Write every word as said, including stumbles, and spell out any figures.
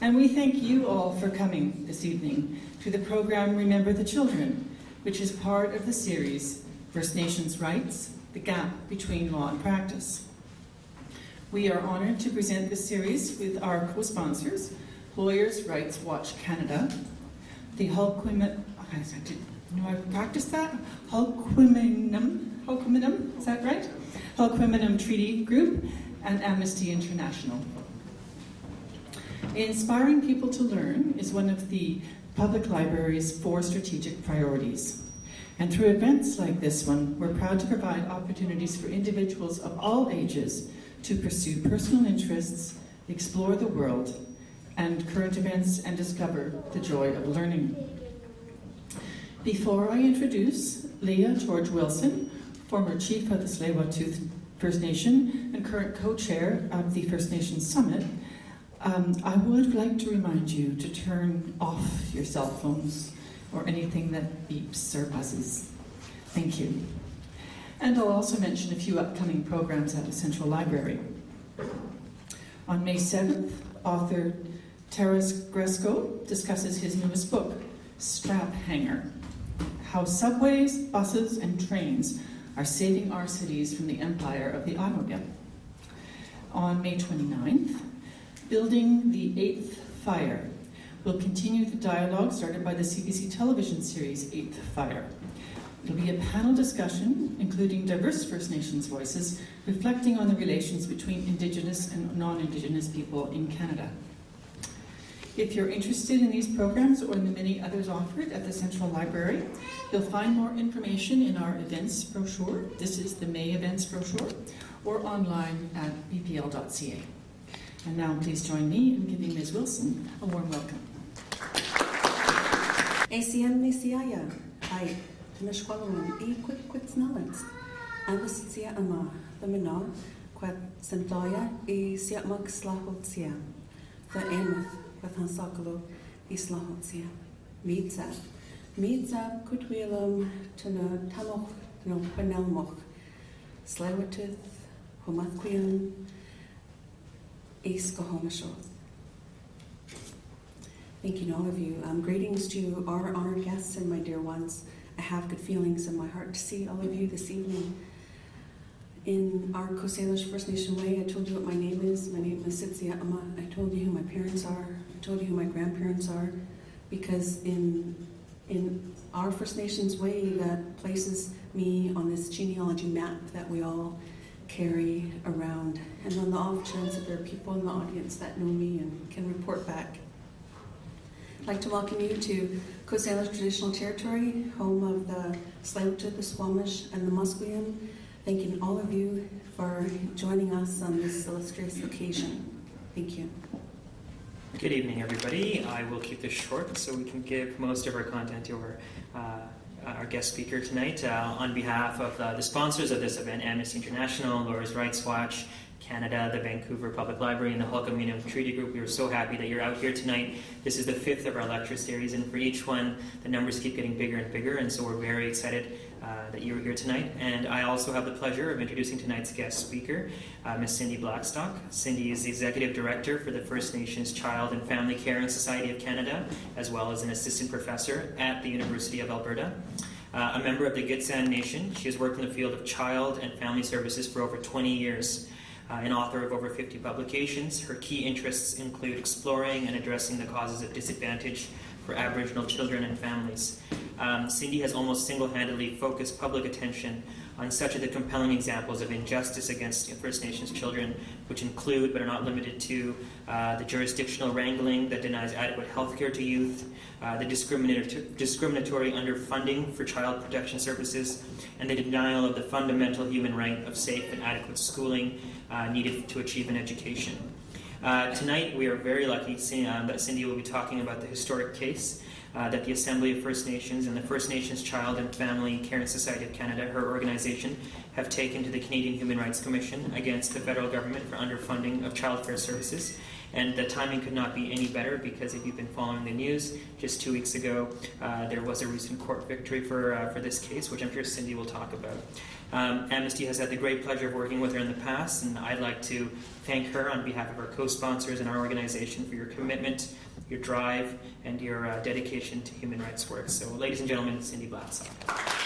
And we thank you all for coming this evening to the program Remember the Children, which is part of the series First Nations Rights, the Gap Between Law and Practice. We are honored to present this series with our co-sponsors, Lawyers' Rights Watch Canada, the Hulquim, I did, you know, I practiced that? Hulquiminim, Hulquiminim, is that right? Hulquiminim Treaty Group, and Amnesty International. Inspiring people to learn is one of the public library's four strategic priorities. And through events like this one, we're proud to provide opportunities for individuals of all ages to pursue personal interests, explore the world, and current events, and discover the joy of learning. Before I introduce Leah George Wilson, former chief of the Tsleil-Waututh First Nation and current co-chair of the First Nations Summit, um, I would like to remind you to turn off your cell phones or anything that beeps or buzzes. Thank you. And I'll also mention a few upcoming programs at the Central Library. On May seventh, author Taras Gresko discusses his newest book, Strap Hanger: How Subways, Buses, and Trains are Saving Our Cities from the Empire of the Automobile. On May twenty-ninth, Building the Eighth Fire will continue the dialogue started by the C B C television series Eighth Fire. It'll be a panel discussion, including diverse First Nations voices, reflecting on the relations between Indigenous and non-Indigenous people in Canada. If you're interested in these programs or in the many others offered at the Central Library, you'll find more information in our events brochure. This is the May events brochure, or online at b p l dot c a. And now please join me in giving Miz Wilson a warm welcome. A C M Nisiaya, hi. Nashqualum, e quick quick snallets. Ambassia ama, the mina, quat Santoya, e siatmug slahotsia. The Ameth, with Hansakalo, e slahotsia. Meetza. Meetza, kutwilum, tuna tamoch, no panelmoch. Slewatith, homathquium, e skohomashoth. Thanking all of you. Um, greetings to our honored guests and my dear ones. I have good feelings in my heart to see all of you this evening. In our Coast Salish First Nation way, I told you what my name is. My name is Sitsia Ama. I told you who my parents are. I told you who my grandparents are. Because in, in our First Nations way, that places me on this genealogy map that we all carry around. And on the off chance that there are people in the audience that know me and can report back, I'd like to welcome you to Coast Salish Traditional Territory, home of the Tsleil-Waututh, the Squamish, and the Musqueam. Thanking all of you for joining us on this illustrious occasion. Thank you. Good evening, everybody. I will keep this short so we can give most of our content to our, uh, our guest speaker tonight. Uh, on behalf of uh, the sponsors of this event, Amnesty International, Lawyers' Rights Watch Canada, the Vancouver Public Library, and the Hulquiminim Treaty Group, we are so happy that you're out here tonight. This is the fifth of our lecture series, and for each one, the numbers keep getting bigger and bigger, and so we're very excited uh, that you're here tonight. And I also have the pleasure of introducing tonight's guest speaker, uh, Miz Cindy Blackstock. Cindy is the Executive Director for the First Nations Child and Family Caring Society of Canada, as well as an Assistant Professor at the University of Alberta. Uh, a member of the Gitxsan Nation, she has worked in the field of child and family services for over twenty years. Uh, an author of over fifty publications, her key interests include exploring and addressing the causes of disadvantage for Aboriginal children and families. Um, Cindy has almost single-handedly focused public attention on such of the compelling examples of injustice against First Nations children, which include, but are not limited to, uh, the jurisdictional wrangling that denies adequate health care to youth, uh, the discriminator- discriminatory underfunding for child protection services, and the denial of the fundamental human right of safe and adequate schooling uh, needed to achieve an education. Uh, tonight, we are very lucky uh, that Cindy will be talking about the historic case uh, that the Assembly of First Nations and the First Nations Child and Family Caring Society of Canada, her organization, have taken to the Canadian Human Rights Commission against the federal government for underfunding of childcare services. And the timing could not be any better because if you've been following the news, just two weeks ago uh, there was a recent court victory for uh, for this case, which I'm sure Cindy will talk about. Um, Amnesty has had the great pleasure of working with her in the past, and I'd like to thank her on behalf of our co-sponsors and our organization for your commitment, your drive, and your uh, dedication to human rights work. So, ladies and gentlemen, Cindy Blatsoff.